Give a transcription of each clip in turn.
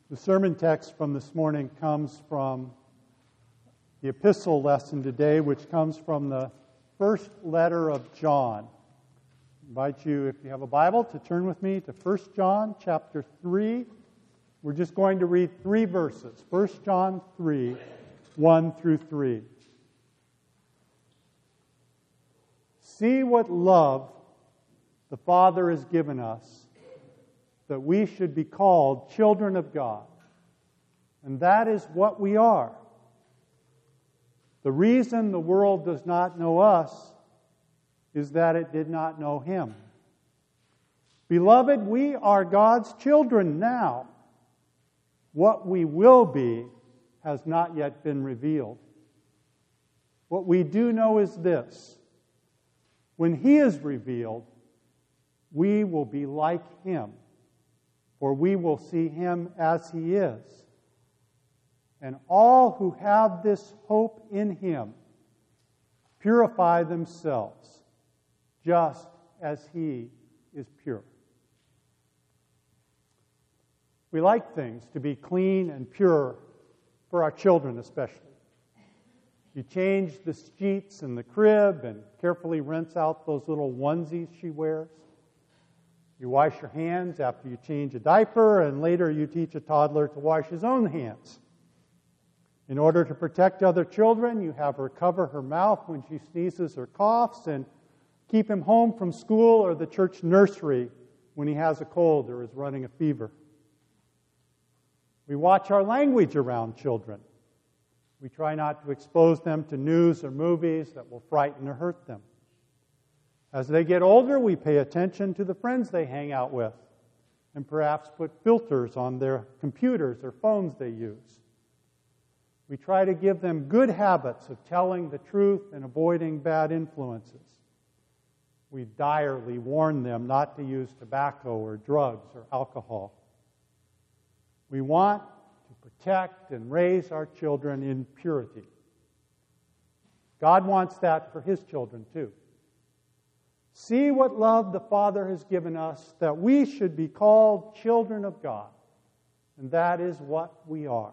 The sermon text from this morning comes from the epistle lesson today, which comes from the first letter of John. I invite you, if you have a Bible, to turn with me to 1 John chapter 3. We're just going to read 3 verses. 1 John 3, 1 through 3. See what love the Father has given us, that we should be called children of God. And that is what we are. The reason the world does not know us is that it did not know Him. Beloved, we are God's children now. What we will be has not yet been revealed. What we do know is this: when He is revealed, we will be like Him, for we will see Him as He is. And all who have this hope in Him purify themselves, just as He is pure. We like things to be clean and pure, for our children especially. You change the sheets in the crib and carefully rinse out those little onesies she wears. You wash your hands after you change a diaper, and later you teach a toddler to wash his own hands. In order to protect other children, you have her cover her mouth when she sneezes or coughs, and keep him home from school or the church nursery when he has a cold or is running a fever. We watch our language around children. We try not to expose them to news or movies that will frighten or hurt them. As they get older, we pay attention to the friends they hang out with, and perhaps put filters on their computers or phones they use. We try to give them good habits of telling the truth and avoiding bad influences. We direly warn them not to use tobacco or drugs or alcohol. We want to protect and raise our children in purity. God wants that for His children too. See what love the Father has given us, that we should be called children of God. And that is what we are.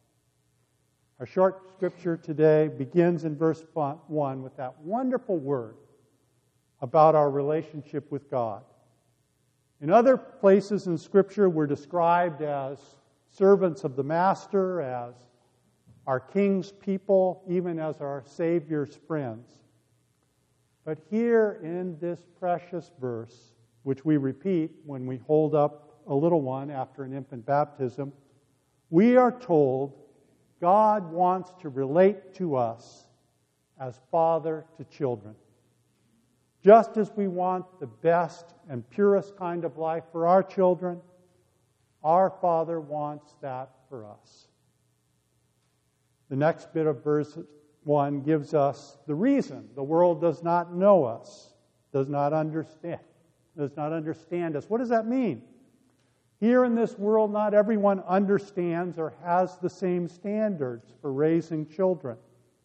Our short scripture today begins in verse 1 with that wonderful word about our relationship with God. In other places in Scripture, we're described as servants of the Master, as our King's people, even as our Savior's friends. But here in this precious verse, which we repeat when we hold up a little one after an infant baptism, we are told God wants to relate to us as father to children. Just as we want the best and purest kind of life for our children, our Father wants that for us. The next bit of verse 1 gives us the reason the world does not know us, does not understand us. What does that mean? Here in this world, not everyone understands or has the same standards for raising children.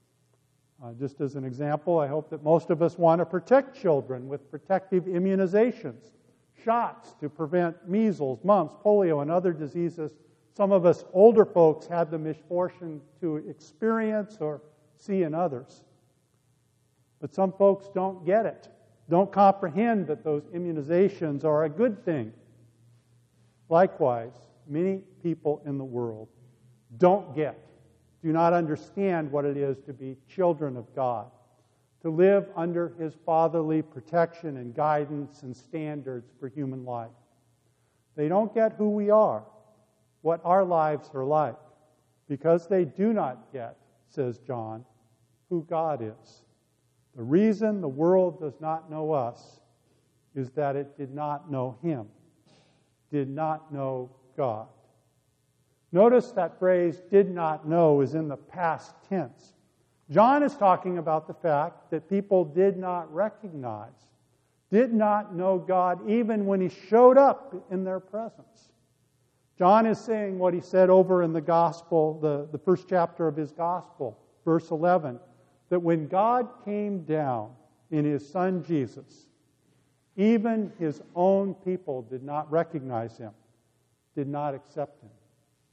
Just as an example, I hope that most of us want to protect children with protective immunizations, shots to prevent measles, mumps, polio, and other diseases some of us older folks had the misfortune to experience or see in others. But some folks don't get it, don't comprehend that those immunizations are a good thing. Likewise, many people in the world do not understand what it is to be children of God, to live under His fatherly protection and guidance and standards for human life. They don't get who we are, what our lives are like, because they do not get, says John, who God is. The reason the world does not know us is that it did not know Him, did not know God. Notice that phrase, did not know, is in the past tense. John is talking about the fact that people did not recognize, did not know God even when He showed up in their presence. John is saying what he said over in the Gospel, the first chapter of his Gospel, verse 11, that when God came down in His Son Jesus, even His own people did not recognize Him, did not accept Him.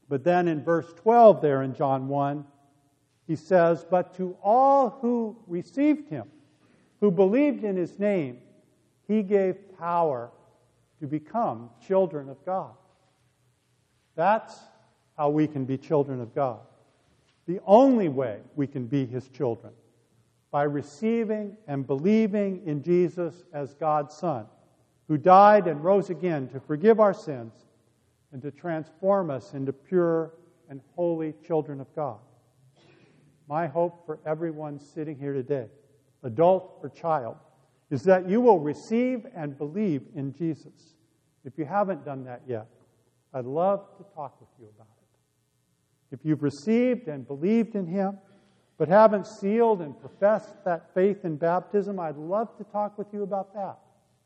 But then in verse 12 there in John 1, he says, "But to all who received him, who believed in his name, he gave power to become children of God." That's how we can be children of God. The only way we can be his children, by receiving and believing in Jesus as God's Son, who died and rose again to forgive our sins and to transform us into pure and holy children of God. My hope for everyone sitting here today, adult or child, is that you will receive and believe in Jesus. If you haven't done that yet, I'd love to talk with you about it. If you've received and believed in him, but haven't sealed and professed that faith in baptism, I'd love to talk with you about that.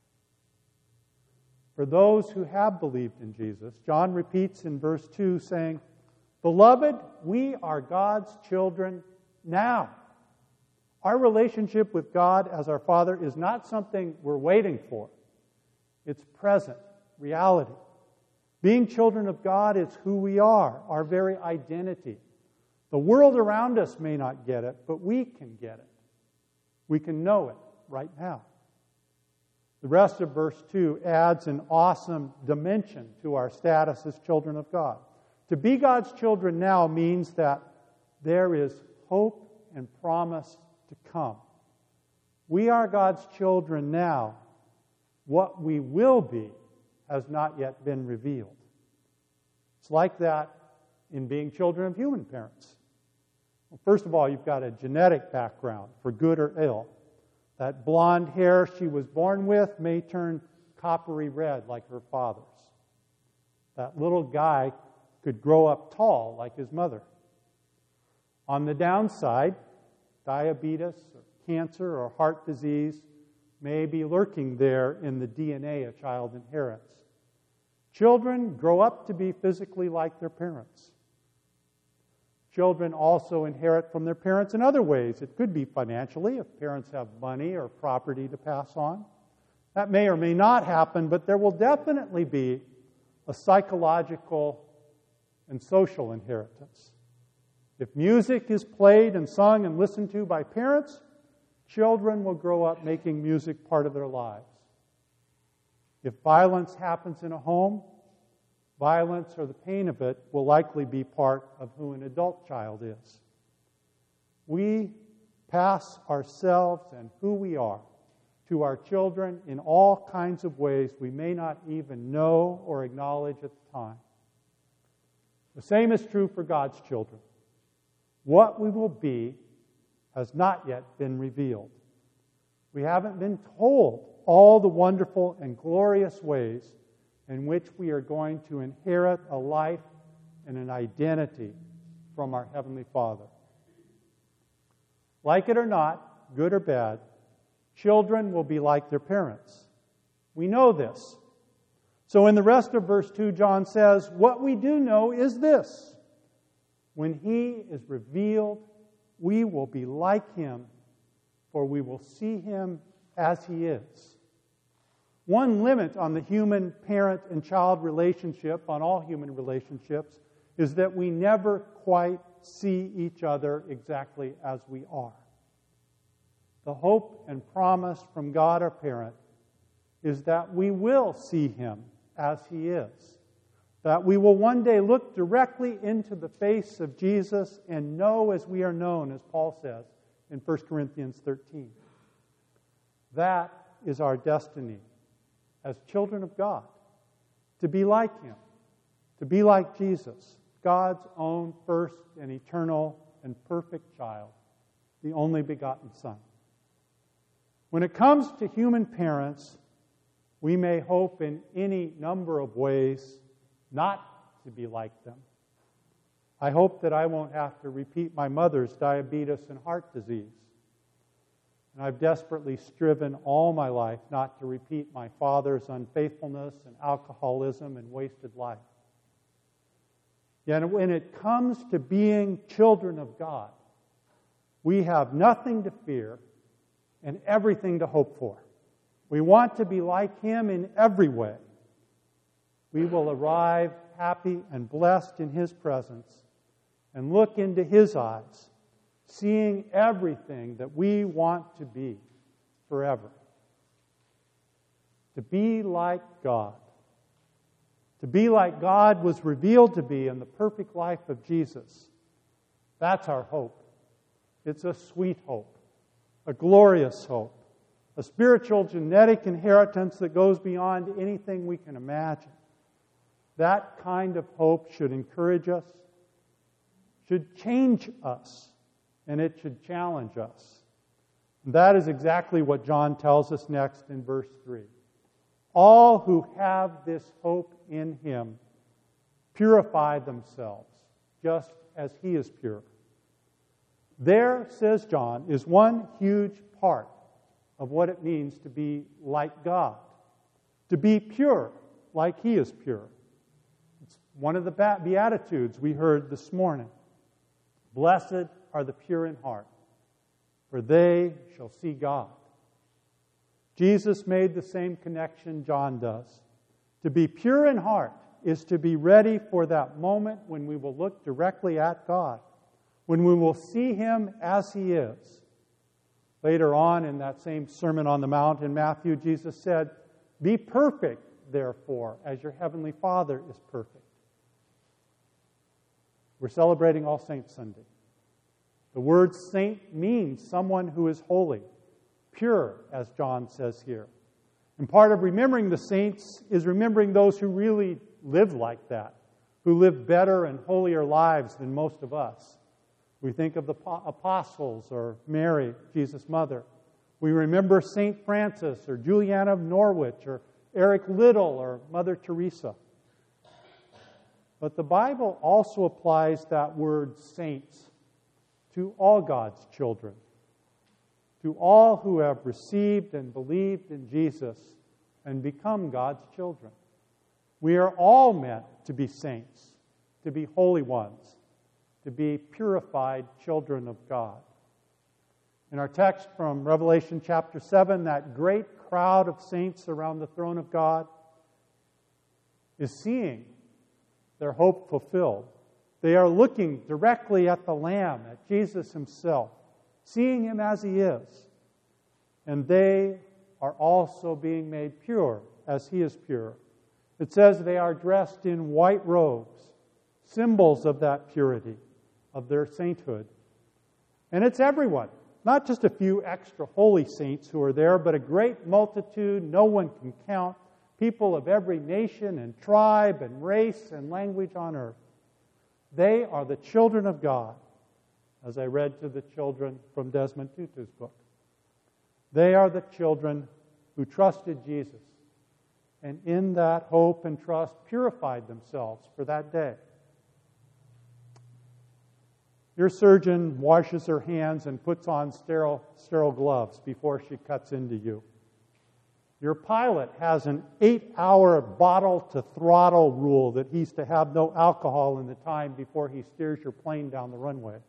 For those who have believed in Jesus, John repeats in verse 2 saying, "Beloved, we are God's children now." Our relationship with God as our Father is not something we're waiting for. It's present reality. Being children of God is who we are, our very identity. The world around us may not get it, but we can get it. We can know it right now. The rest of verse 2 adds an awesome dimension to our status as children of God. To be God's children now means that there is hope and promise to come. We are God's children now. What we will be has not yet been revealed. It's like that in being children of human parents. Well, first of all, you've got a genetic background, for good or ill. That blonde hair she was born with may turn coppery red like her father's. That little guy could grow up tall like his mother. On the downside, diabetes or cancer or heart disease may be lurking there in the DNA a child inherits. Children grow up to be physically like their parents. Children also inherit from their parents in other ways. It could be financially, if parents have money or property to pass on. That may or may not happen, but there will definitely be a psychological and social inheritance. If music is played and sung and listened to by parents, children will grow up making music part of their lives. If violence happens in a home, violence or the pain of it will likely be part of who an adult child is. We pass ourselves and who we are to our children in all kinds of ways we may not even know or acknowledge at the time. The same is true for God's children. What we will be has not yet been revealed. We haven't been told all the wonderful and glorious ways in which we are going to inherit a life and an identity from our Heavenly Father. Like it or not, good or bad, children will be like their parents. We know this. So in the rest of verse 2, John says, "What we do know is this: when He is revealed, we will be like Him, for we will see Him as He is." One limit on the human parent and child relationship, on all human relationships, is that we never quite see each other exactly as we are. The hope and promise from God our parent is that we will see Him as He is. That we will one day look directly into the face of Jesus and know as we are known, as Paul says in 1 Corinthians 13. That is our destiny as children of God, to be like Him, to be like Jesus, God's own first and eternal and perfect child, the only begotten Son. When it comes to human parents, we may hope in any number of ways not to be like them. I hope that I won't have to repeat my mother's diabetes and heart disease. And I've desperately striven all my life not to repeat my father's unfaithfulness and alcoholism and wasted life. Yet when it comes to being children of God, we have nothing to fear and everything to hope for. We want to be like Him in every way. We will arrive happy and blessed in His presence and look into His eyes, seeing everything that we want to be forever. To be like God. To be like God was revealed to be in the perfect life of Jesus. That's our hope. It's a sweet hope, a glorious hope, a spiritual genetic inheritance that goes beyond anything we can imagine. That kind of hope should encourage us, should change us, and it should challenge us. And that is exactly what John tells us next in verse 3. All who have this hope in Him purify themselves, just as He is pure. There, says John, is one huge part of what it means to be like God, to be pure like He is pure. It's one of the Beatitudes we heard this morning. Blessed are the pure in heart, for they shall see God. Jesus made the same connection John does. To be pure in heart is to be ready for that moment when we will look directly at God, when we will see Him as He is. Later on in that same Sermon on the Mount in Matthew, Jesus said, "Be perfect, therefore, as your heavenly Father is perfect." We're celebrating All Saints Sunday. The word saint means someone who is holy, pure, as John says here. And part of remembering the saints is remembering those who really live like that, who live better and holier lives than most of us. We think of the apostles or Mary, Jesus' mother. We remember St. Francis or Juliana of Norwich or Eric Liddell or Mother Teresa. But the Bible also applies that word saints to all God's children, to all who have received and believed in Jesus and become God's children. We are all meant to be saints, to be holy ones, to be purified children of God. In our text from Revelation chapter 7, that great crowd of saints around the throne of God is seeing their hope fulfilled. They are looking directly at the Lamb, at Jesus Himself, seeing Him as He is. And they are also being made pure as He is pure. It says they are dressed in white robes, symbols of that purity, of their sainthood. And it's everyone, not just a few extra holy saints who are there, but a great multitude no one can count, people of every nation and tribe and race and language on earth. They are the children of God, as I read to the children from Desmond Tutu's book. They are the children who trusted Jesus, and in that hope and trust purified themselves for that day. Your surgeon washes her hands and puts on sterile gloves before she cuts into you. Your pilot has an 8-hour bottle-to-throttle rule that he's to have no alcohol in the time before he steers your plane down the runway.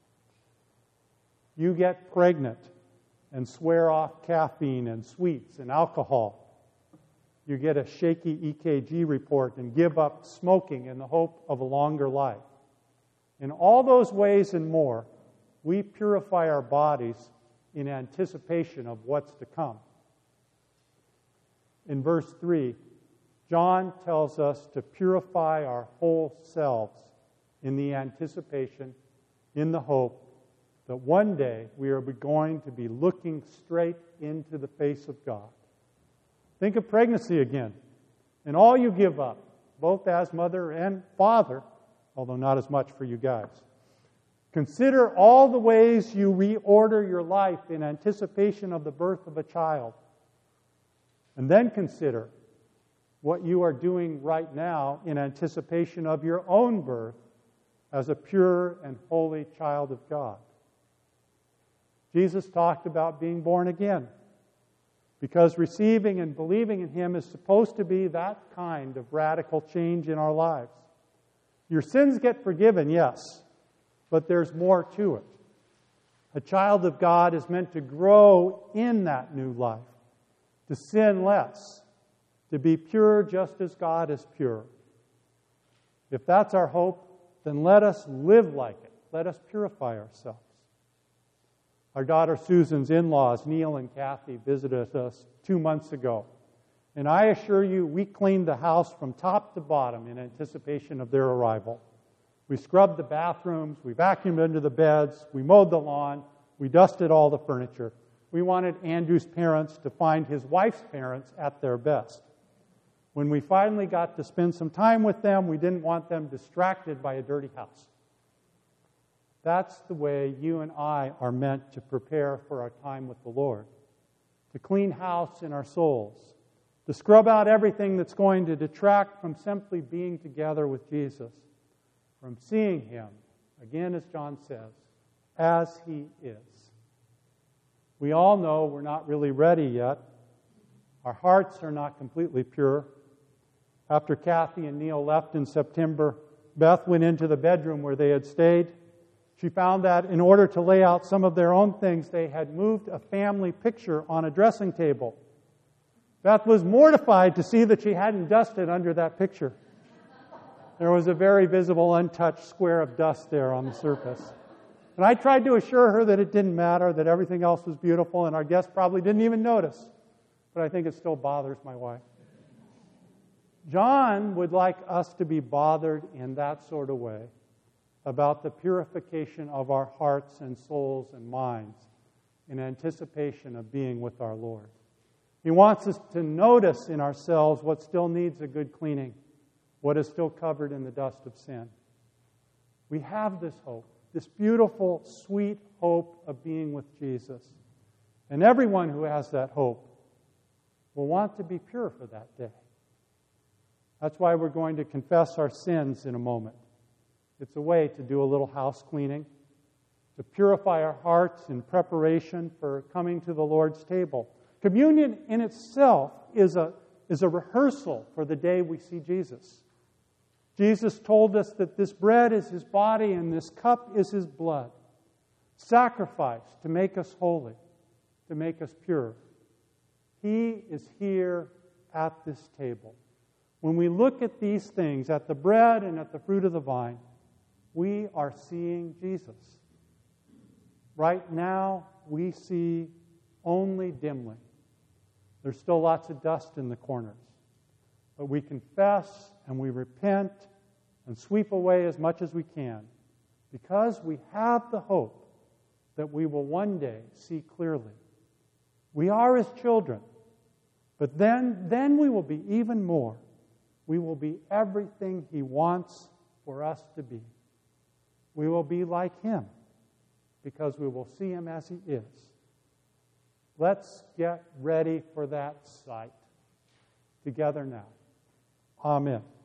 You get pregnant and swear off caffeine and sweets and alcohol. You get a shaky EKG report and give up smoking in the hope of a longer life. In all those ways and more, we purify our bodies in anticipation of what's to come. In verse 3, John tells us to purify our whole selves in the anticipation, in the hope that one day we are going to be looking straight into the face of God. Think of pregnancy again, and all you give up, both as mother and father, although not as much for you guys. Consider all the ways you reorder your life in anticipation of the birth of a child. And then consider what you are doing right now in anticipation of your own birth as a pure and holy child of God. Jesus talked about being born again, because receiving and believing in Him is supposed to be that kind of radical change in our lives. Your sins get forgiven, yes, but there's more to it. A child of God is meant to grow in that new life, to sin less, to be pure just as God is pure. If that's our hope, then let us live like it. Let us purify ourselves. Our daughter Susan's in-laws, Neil and Kathy, visited us 2 months ago. And I assure you, we cleaned the house from top to bottom in anticipation of their arrival. We scrubbed the bathrooms, we vacuumed under the beds, we mowed the lawn, we dusted all the furniture. We wanted Andrew's parents to find his wife's parents at their best. When we finally got to spend some time with them, we didn't want them distracted by a dirty house. That's the way you and I are meant to prepare for our time with the Lord. To clean house in our souls. To scrub out everything that's going to detract from simply being together with Jesus. From seeing Him, again as John says, as He is. We all know we're not really ready yet. Our hearts are not completely pure. After Kathy and Neil left in September, Beth went into the bedroom where they had stayed. She found that in order to lay out some of their own things, they had moved a family picture on a dressing table. Beth was mortified to see that she hadn't dusted under that picture. There was a very visible, untouched square of dust there on the surface. And I tried to assure her that it didn't matter, that everything else was beautiful, and our guests probably didn't even notice. But I think it still bothers my wife. John would like us to be bothered in that sort of way about the purification of our hearts and souls and minds in anticipation of being with our Lord. He wants us to notice in ourselves what still needs a good cleaning, what is still covered in the dust of sin. We have this hope, this beautiful, sweet hope of being with Jesus. And everyone who has that hope will want to be pure for that day. That's why we're going to confess our sins in a moment. It's a way to do a little house cleaning, to purify our hearts in preparation for coming to the Lord's table. Communion in itself is a rehearsal for the day we see Jesus. Jesus told us that this bread is His body and this cup is His blood, sacrificed to make us holy, to make us pure. He is here at this table. When we look at these things, at the bread and at the fruit of the vine, we are seeing Jesus. Right now, we see only dimly. There's still lots of dust in the corners. But we confess and we repent and sweep away as much as we can because we have the hope that we will one day see clearly. We are His children, but then we will be even more. We will be everything He wants for us to be. We will be like Him because we will see Him as He is. Let's get ready for that sight together now. Amen.